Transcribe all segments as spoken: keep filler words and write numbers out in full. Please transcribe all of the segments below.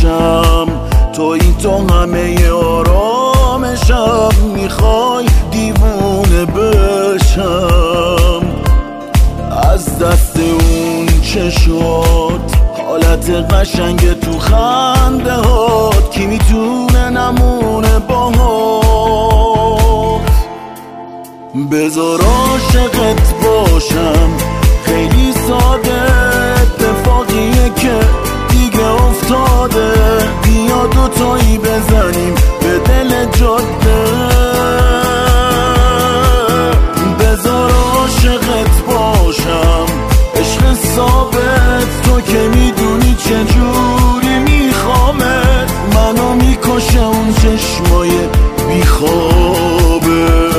باشم، تو این تو همه آرامشم، میخوای دیوونه بشم از دست اون چشات، حالت قشنگ تو خنده هات، کی میتونه نمونه باهات. بذار عاشقت باشم، خیلی ساده، اتفاقیه که دیگه افتاده، بیا دوتایی بزنیم به دل جاده. بذار عاشقت باشم، عشق ثابت، تو که میدونی چجوری میخوامت، منو میکشه اون چشمای بیخوابه.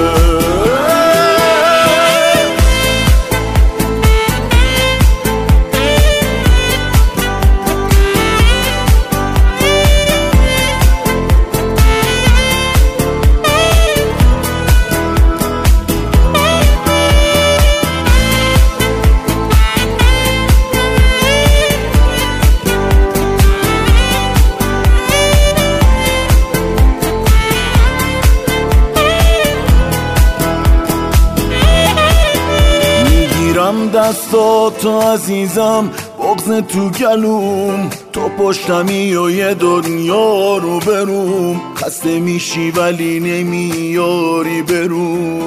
دستاتو عزیزم، بغض تو گلوم، تو پشتمی و یه دنیا رو بروم، خسته میشی ولی نمیاری بروم.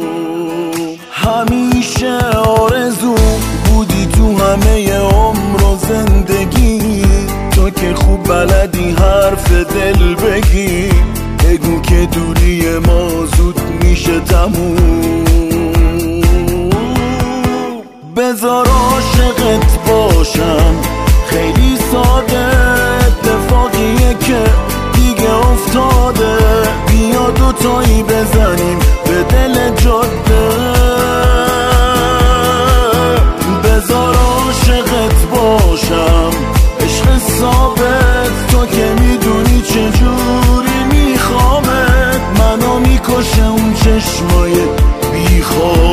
همیشه آرزوم بودی تو همه عمر و زندگی، تو که خوب بلدی حرف دل بگی، بگو که دوری ما زود میشه تموم. بذار عاشقت باشم، خیلی ساده، اتفاقیه که دیگه افتاده، بیا دوتایی بزنیم به دل جاده. بذار عاشقت باشم، عشق ثابت، تو که میدونی چجوری میخوامت، منو میکشه اون چشمای بیخواب.